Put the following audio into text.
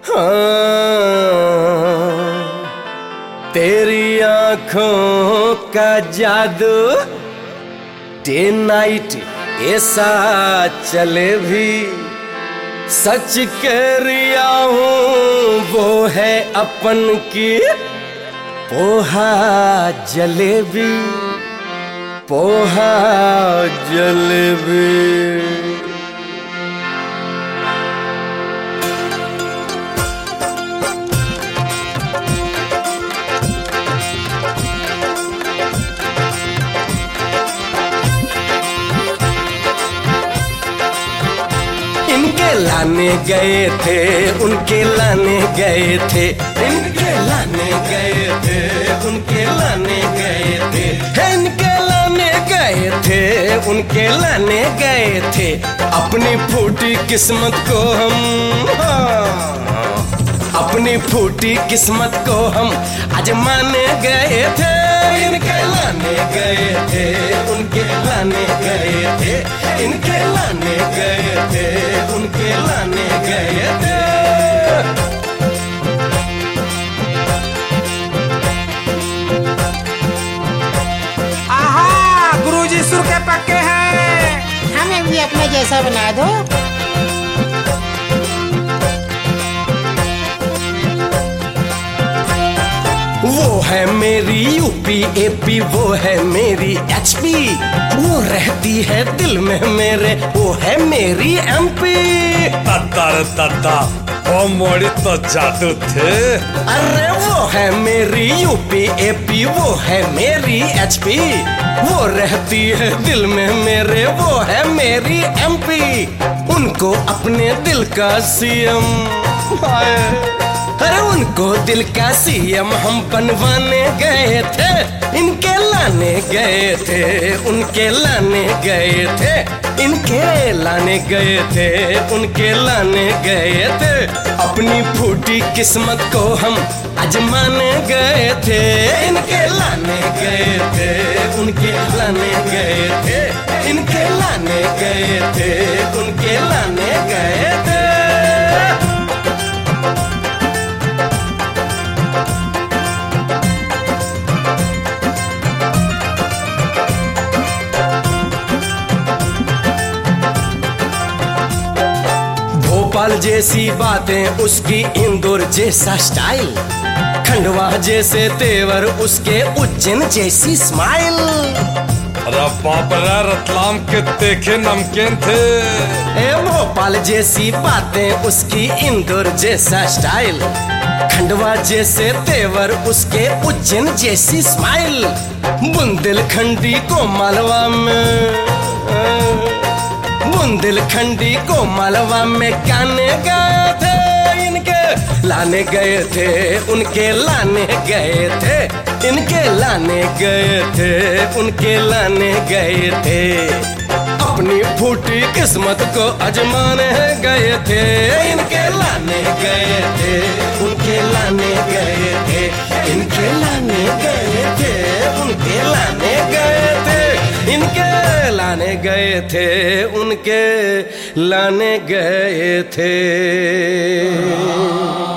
हाँ, तेरी आंखों का जादू डे नाइट ऐसा चले भी, सच कह रिया हूँ वो है अपन की पोहा जलेबी, पोहा जलेबी। इनके लाने गए थे, उनके लाने गए थे, इनके लाने गए थे, उनके लाने गए थे, इनके लाने गए थे, उनके लाने गए थे, अपनी फूटी किस्मत को हम, अपनी फूटी किस्मत को हम आजमाने गए थे। इनके लाने गए थे, उनके लाने गए थे, इनके लाने गए थे, उनके लाने गए थे। आहा, गुरुजी सुर के पक्के हैं, हमें भी अपने जैसा बना दो। वो है मेरी यूपी एपी, वो है मेरी एचपी, वो रहती है दिल में मेरे, वो है मेरी एमपी। दादा वो मोड़ी तो जादू थे। अरे वो है मेरी यूपी एपी, वो है मेरी एचपी, वो रहती है दिल में मेरे, वो है मेरी एमपी। उनको अपने दिल का सीएम, अरे उनको दिल का सीएम हम बनवाने गए थे। इनके लाने गए थे, उनके लाने गए थे, इनके लाने गए थे, उनके लाने गए थे, अपनी फूटी किस्मत को हम आजमाने गए थे। इनके लाने गए थे, उनके लाने गए थे, इनके लाने गए थे, उनके लाने गए थे। भोपाल जैसी बातें उसकी, इंदौर जैसा स्टाइल, खंडवा जैसे तेवर उसके, उज्जैन जैसी स्माइल। अरे बाप रे, रतलाम के तीखे नमकीन थे। भोपाल जैसी बातें उसकी, इंदौर जैसा स्टाइल, खंडवा जैसे तेवर उसके, उज्जैन जैसी स्माइल। बुंदेलखंडी को मालवा में, बुंदेलखंडी को मालवा में गाने गए थे। इनके लाने गए थे, उनके लाने गए थे, इनके लाने गए थे, उनके लाने गए थे, अपनी फूटी किस्मत को आजमाने गए थे। इनके लाने गए थे, उनके लाने गए थे, इनके लाने गए थे, उनके लाने गए थे, इनके लाने गए थे, उनके लाने गए थे।